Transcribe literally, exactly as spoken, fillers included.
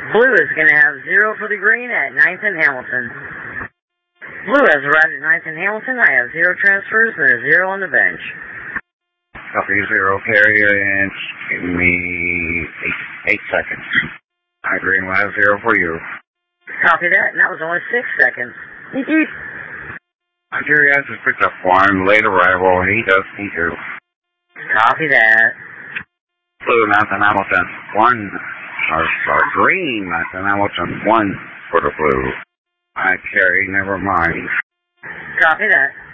Blue is going to have zero for the green at ninth and Hamilton. Blue has arrived at ninth and Hamilton. I have zero transfers and a zero on the bench. Copy zero carrier and give me eight, eight seconds. I green will have zero for you. Copy that, and that was only six seconds. Yeet yeet. Nigeria has picked up one late arrival. He does need to. Copy that. Blue, Nathan Hamilton, one. Or, or green, Nathan Hamilton, one for the blue. I carry, never mind. Copy that.